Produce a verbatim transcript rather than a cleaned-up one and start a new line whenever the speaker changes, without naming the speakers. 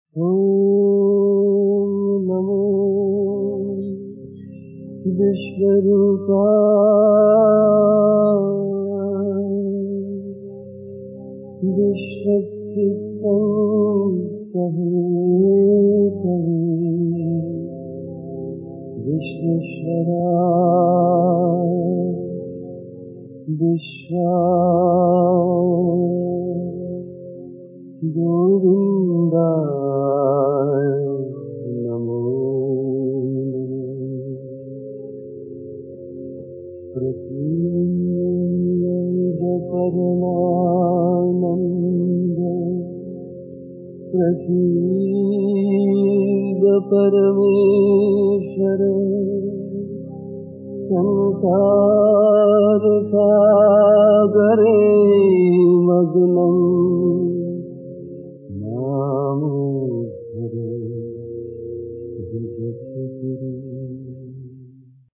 ॐ नमो विश्वरूपाय विश्वस्थितं कवितवे विश्वेश्वराय विश्वाय गोविन्दाय नमो प्रसीद परमानन्द प्रसीद परमेश्वर संसार सागरे मग्नं मामुद्धर जगद्गुरु।